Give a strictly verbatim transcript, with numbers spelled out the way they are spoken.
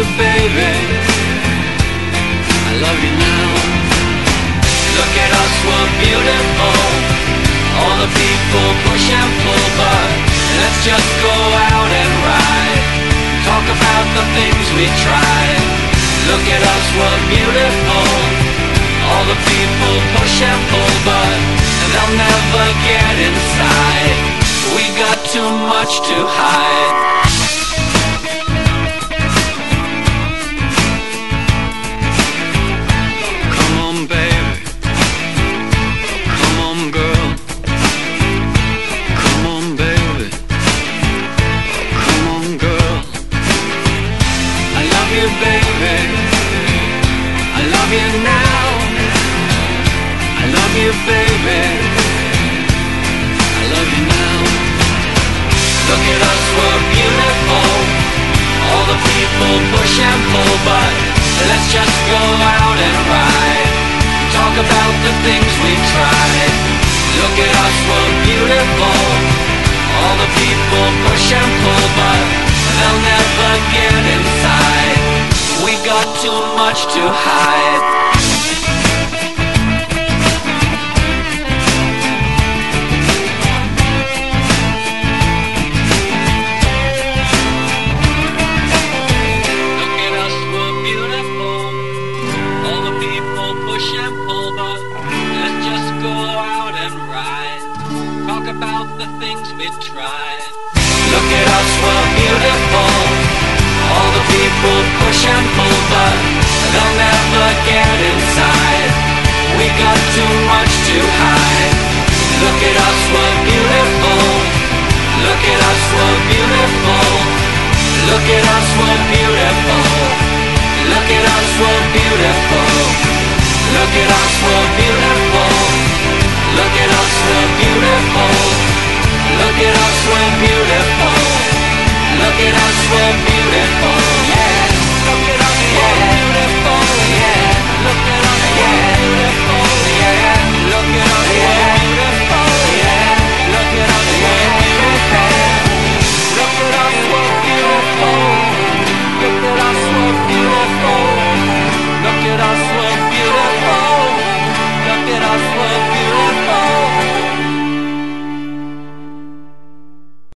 baby, I love you now. Look at us, we're beautiful. All the people push and pull, but let's just go out and ride. Talk about the things we tried. Look at us, we're beautiful. All the people push and pull, but they'll never get inside. We got too much to hide. Baby, I love you now. Look at us, we're beautiful. All the people push and pull, but let's just go out and ride. Talk about the things we've tried. Look at us, we're beautiful. All the people push and pull, but they'll never get inside. We got too much to hide. About the things we tried. Look at us, we're beautiful. All the people push and pull, but they'll never get inside. We got too much to hide. Look at us, we're beautiful. Look at us, we're beautiful. Look at us, we're beautiful. Look at us, we're beautiful. Look at us, we're beautiful. Look at us, we're beautiful. Look at us, we're beautiful. Look at us, we're beautiful.